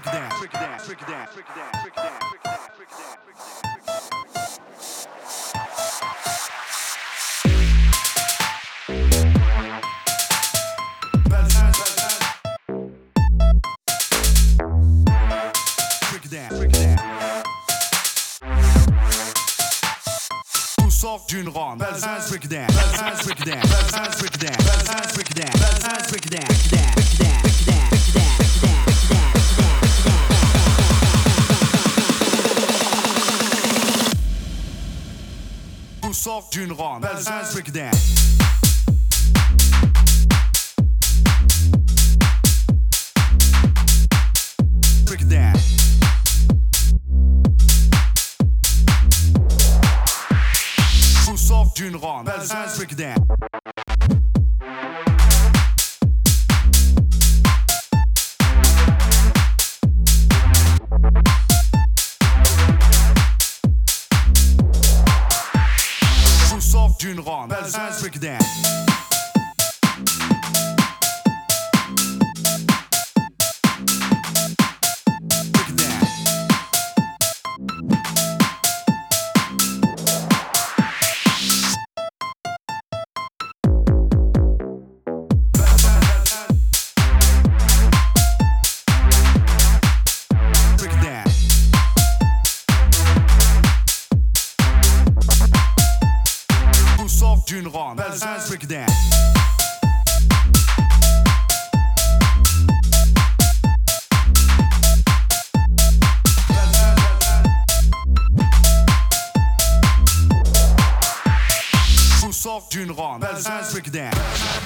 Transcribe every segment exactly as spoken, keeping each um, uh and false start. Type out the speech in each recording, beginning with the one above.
break it down, break it down, break it down, break it down, break it down, break it down, break it down, break it down. Break it down, break it down. Tout sort d'une ronde. Break it down, break it down, break it down, break it down, break it down, break it down, break it down. Tout sort d'une ronde. Break it down. Break it down. Tout sort d'une ronde. Break it down. D'une ronde, break it down. Break it down. Break it down. D'une ronde, break it down. Tout sort d'une ronde, break it down.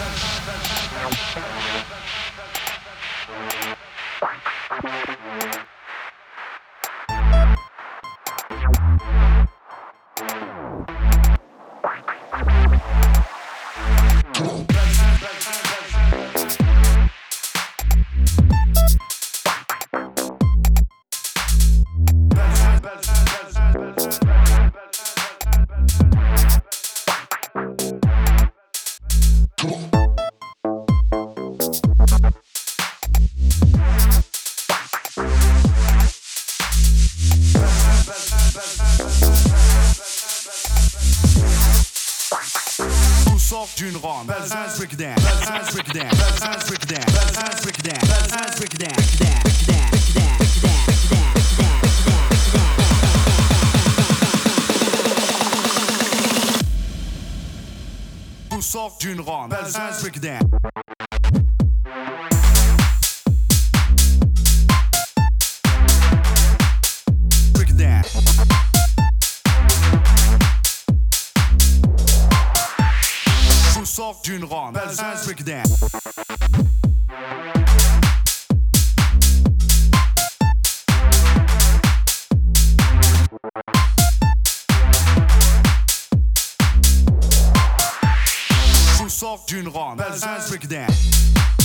Tout sort d'une ronde, break it down, break it down, break it down, break it down, break it down, tout sort d'une ronde, break it down. Break it down. Tout sort d'une ronde, break it down. Tout sort d'une ronde, break it down.